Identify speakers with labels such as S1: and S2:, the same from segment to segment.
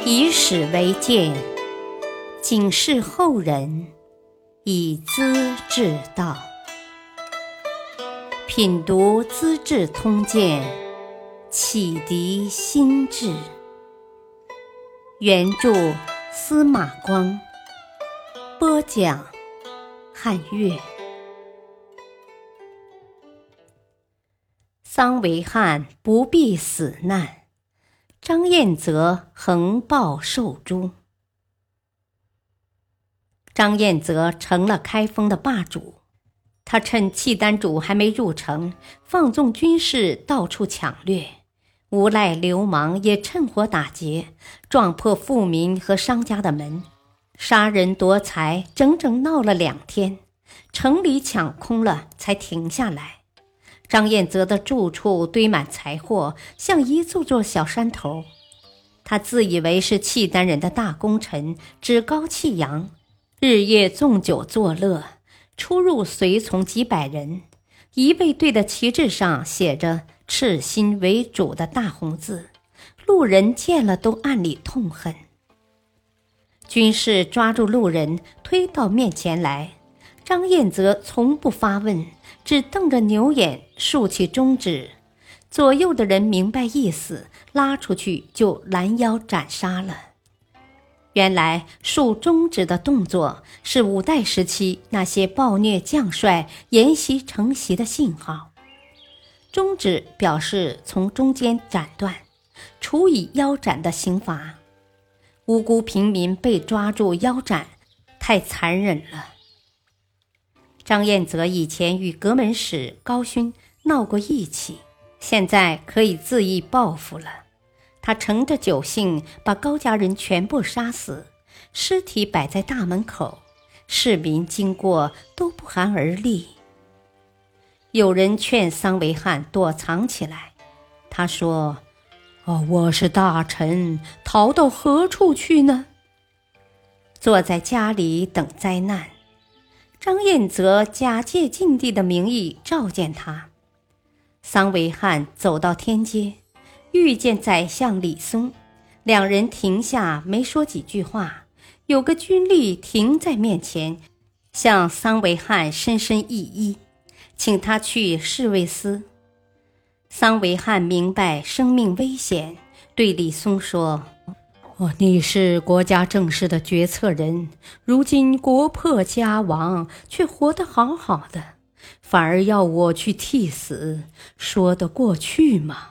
S1: 以史为鉴，警示后人，以资治道。品读《资治通鉴》，启迪心智。原著司马光，播讲汉乐。桑维汉不避死难，张彦泽横暴受诛。张彦泽成了开封的霸主，他趁契丹主还没入城，放纵军士到处抢掠，无赖流氓也趁火打劫，撞破富民和商家的门，杀人夺财，整整闹了2天，城里抢空了才停下来。张彦泽的住处堆满财货，像一座座小山头。他自以为是契丹人的大功臣，趾高气扬，日夜纵酒作乐，出入随从几百人，一卫队的旗帜上写着“赤心为主”的大红字，路人见了都暗里痛恨。军士抓住路人，推到面前来，张彦泽从不发问，只瞪着牛眼，竖起中指。左右的人明白意思，拉出去就拦腰斩杀了。原来竖中指的动作是5代时期那些暴虐将帅沿袭承袭的信号。中指表示从中间斩断，处以腰斩的刑罚。无辜平民被抓住腰斩，太残忍了。张彦泽以前与阁门使高勋闹过义气，现在可以恣意报复了。他乘着酒兴，把高家人全部杀死，尸体摆在大门口，市民经过都不寒而栗。有人劝桑维汉躲藏起来，他说：我是大臣，逃到何处去呢？坐在家里等灾难。张彦泽假借晋帝的名义召见他。桑维汉走到天街，遇见宰相李松，两人停下没说几句话，有个军吏停在面前，向桑维汉深深一揖，请他去侍卫司。桑维汉明白生命危险，对李松说：你是国家政事的决策人，如今国破家亡，却活得好好的，反而要我去替死，说得过去吗？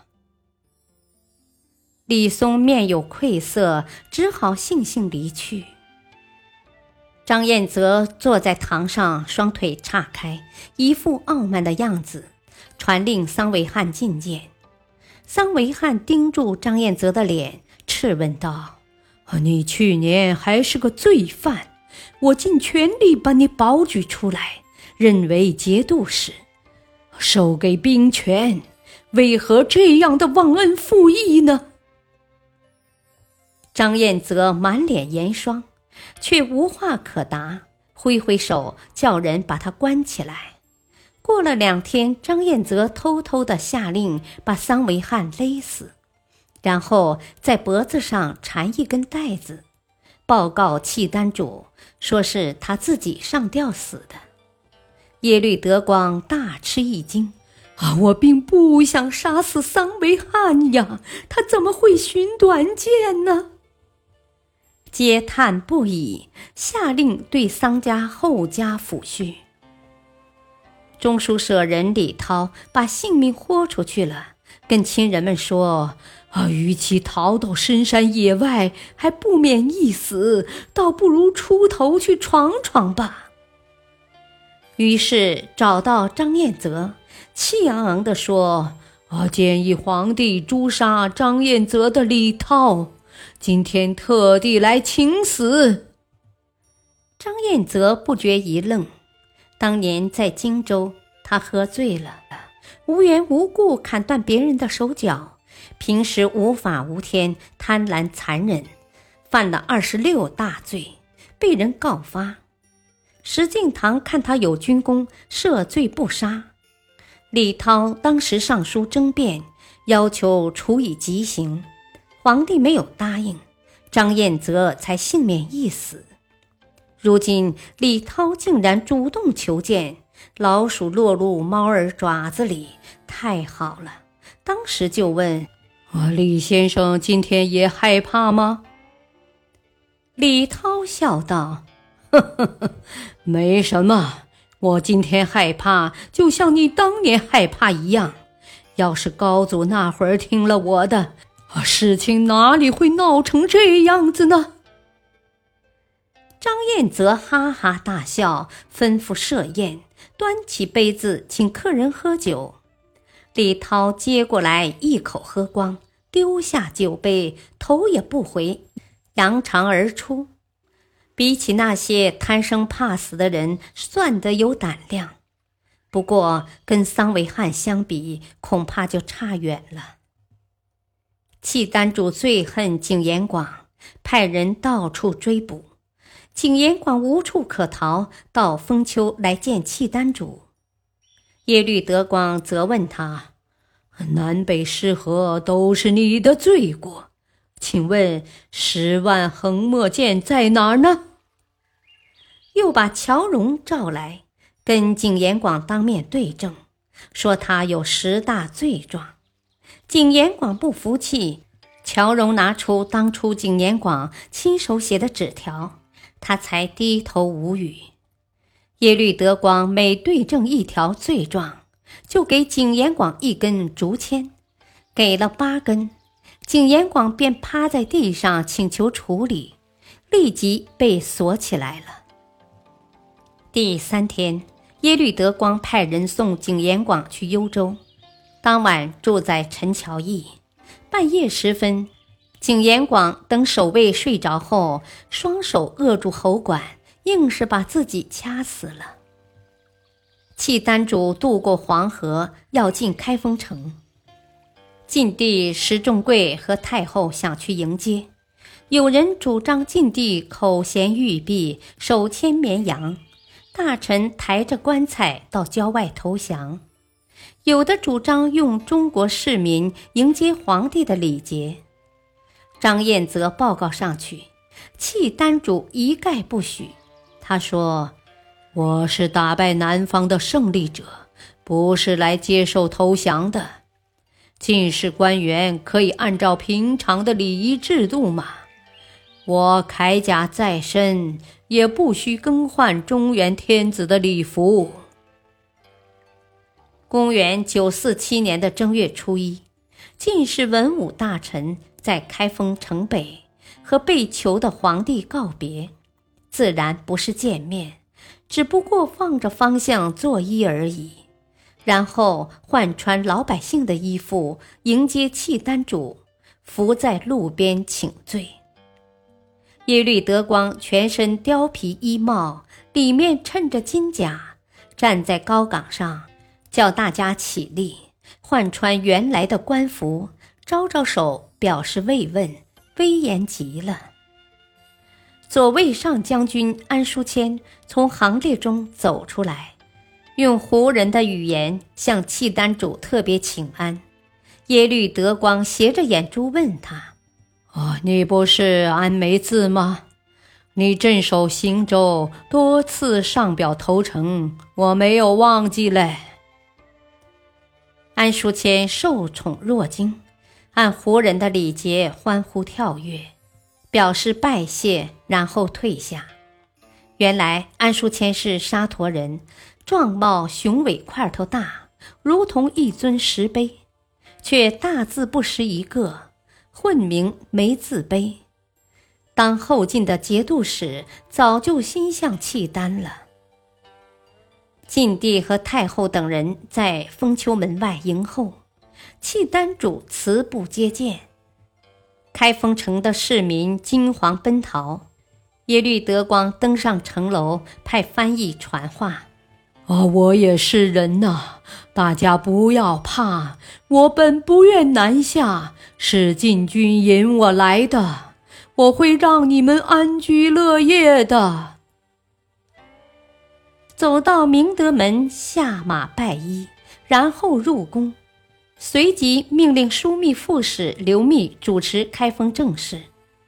S1: 李松面有愧色，只好悻悻离去。张彦泽坐在堂上，双腿岔开，一副傲慢的样子，传令桑维汉觐见。桑维汉盯住张彦泽的脸，斥问道：你去年还是个罪犯，我尽全力把你保举出来，任为节度使，授给兵权，为何这样的忘恩负义呢？张彦泽满脸盐霜，却无话可答，挥挥手叫人把他关起来。过了2天，张彦泽偷偷地下令把桑维汉勒死，然后在脖子上缠一根带子，报告契丹主，说是他自己上吊死的。耶律德光大吃一惊：我并不想杀死桑维汉呀，他怎么会寻短见呢？嗟叹不已，下令对桑家后加抚恤。中书舍人李涛把性命豁出去了，跟亲人们说：与其逃到深山野外还不免一死，倒不如出头去闯闯吧。于是找到张彦泽，气昂昂地说：建议皇帝诛杀张彦泽的李涛，今天特地来请死。张彦泽不觉一愣，当年在荆州，他喝醉了，无缘无故砍断别人的手脚，平时无法无天，贪婪残忍，犯了26大罪，被人告发。石敬瑭看他有军功，赦罪不杀。李涛当时上书争辩，要求处以极刑，皇帝没有答应， 张彦泽才幸免一死。如今李涛竟然主动求见，老鼠落入猫儿爪子里，太好了。当时就问：李先生今天也害怕吗？李涛笑道：呵呵呵，没什么，我今天害怕就像你当年害怕一样，要是高祖那会儿听了我的，事情哪里会闹成这样子呢？张彦泽哈哈大笑，吩咐设宴，端起杯子请客人喝酒。李涛接过来一口喝光，丢下酒杯，头也不回，扬长而出。比起那些贪生怕死的人，算得有胆量，不过跟桑维汉相比，恐怕就差远了。契丹主最恨景延广，派人到处追捕。景延广无处可逃，到封丘来见契丹主。耶律德光责问他：南北失和都是你的罪过，请问10万横墨剑在哪儿呢？又把乔荣召来，跟景延广当面对证，说他有10大罪状。景延广不服气，乔荣拿出当初景延广亲手写的纸条，他才低头无语。耶律德光每对证一条罪状，就给景延广一根竹签，给了8根，景延广便趴在地上请求处理，立即被锁起来了。第3天，耶律德光派人送景延广去幽州，当晚住在陈桥驿。半夜时分，景延广等守卫睡着后，双手扼住喉管，硬是把自己掐死了。契丹主渡过黄河，要进开封城。晋帝石重贵和太后想去迎接，有人主张晋帝口衔玉璧，手牵绵羊，大臣抬着棺材到郊外投降。有的主张用中国市民迎接皇帝的礼节。张彦泽报告上去，契丹主一概不许。他说：我是打败南方的胜利者，不是来接受投降的。进士官员可以按照平常的礼仪制度吗？我铠甲在身，也不需更换中原天子的礼服。公元947年的正月初一，晋士文武大臣在开封城北和被囚的皇帝告别，自然不是见面，只不过望着方向作揖而已，然后换穿老百姓的衣服迎接契丹主，伏在路边请罪。耶律德光全身貂皮衣帽，里面衬着金甲，站在高岗上，叫大家起立，换穿原来的官服，招招手表示慰问，威严极了。左卫上将军安书谦从行列中走出来，用胡人的语言向契丹主特别请安。耶律德光斜着眼珠问他：你不是安梅子吗？你镇守行州，多次上表投诚，我没有忘记嘞。安书谦受宠若惊，按胡人的礼节欢呼跳跃，表示拜谢，然后退下。原来安书谦是沙陀人，壮貌雄伟，块头大，如同一尊石碑，却大字不识一个，混名没字碑。当后晋的节度使早就心向契丹了。晋帝和太后等人在封丘门外迎候，契丹主辞不接见。开封城的市民惊惶奔逃，耶律德光登上城楼，派翻译传话：我也是人呐，大家不要怕，我本不愿南下，是晋军引我来的，我会让你们安居乐业的。走到明德门，下马拜揖，然后入宫，随即命令枢密副使刘密主持开封政事。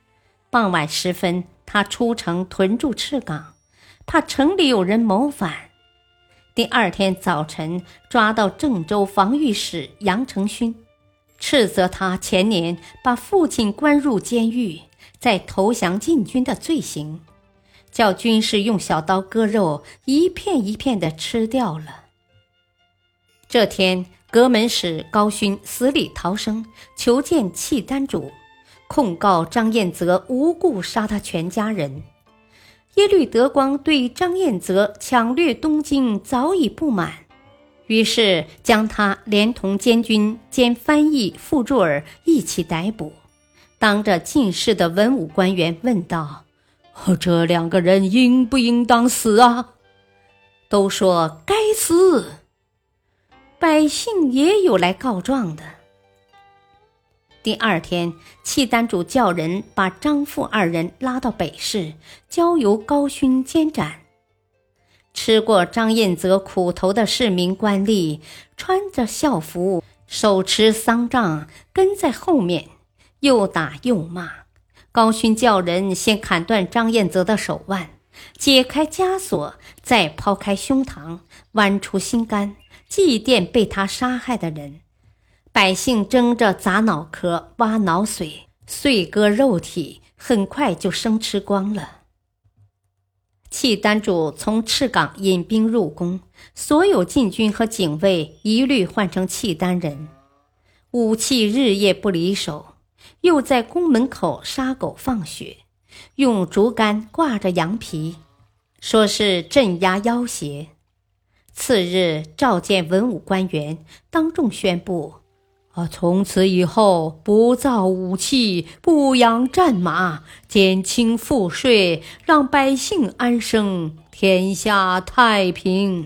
S1: 傍晚时分，他出城屯驻赤岗，怕城里有人谋反。第二天早晨，抓到郑州防御使杨承勋，斥责他前年把父亲关入监狱，再投降禁军的罪行，叫军士用小刀割肉，一片一片地吃掉了。这天，阁门使高勋死里逃生，求见契丹主，控告张彦泽无故杀他全家人。耶律德光对张彦泽抢掠东京早已不满，于是将他连同监军兼翻译傅柱儿一起逮捕，当着进士的文武官员问道：这两个人应不应当死啊？都说该死。百姓也有来告状的。第二天，契丹主叫人把张傅二人拉到北市，交由高勋监斩。吃过张彦泽苦头的市民官吏，穿着校服，手持丧杖，跟在后面，又打又骂。高勋叫人先砍断张彦泽的手腕，解开枷锁，再抛开胸膛，剜出心肝，祭奠被他杀害的人。百姓争着砸脑壳、挖脑髓、碎割肉体，很快就生吃光了。契丹主从赤岗引兵入宫，所有禁军和警卫一律换成契丹人，武器日夜不离手，又在宫门口杀狗放血，用竹竿挂着羊皮，说是镇压妖邪。次日召见文武官员，当众宣布：从此以后不造武器，不养战马，减轻赋税，让百姓安生，天下太平。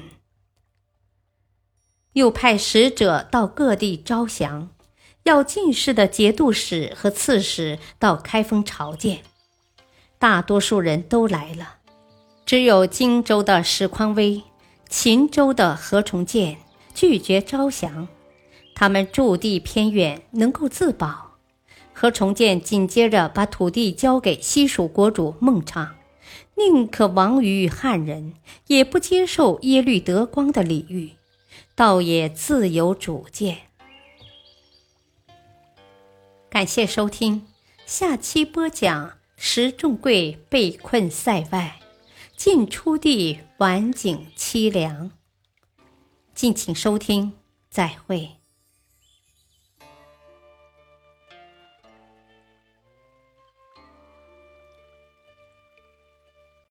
S1: 又派使者到各地招降，要进士的节度使和刺史到开封朝见。大多数人都来了，只有荆州的史匡威、秦州的何重建拒绝招降，他们驻地偏远，能够自保。何重建紧接着把土地交给西蜀国主孟昶，宁可亡于汉人，也不接受耶律德光的礼遇，倒也自有主见。感谢收听，下期播讲石重贵被困塞外，晋出地晚景凄凉。敬请收听，再会。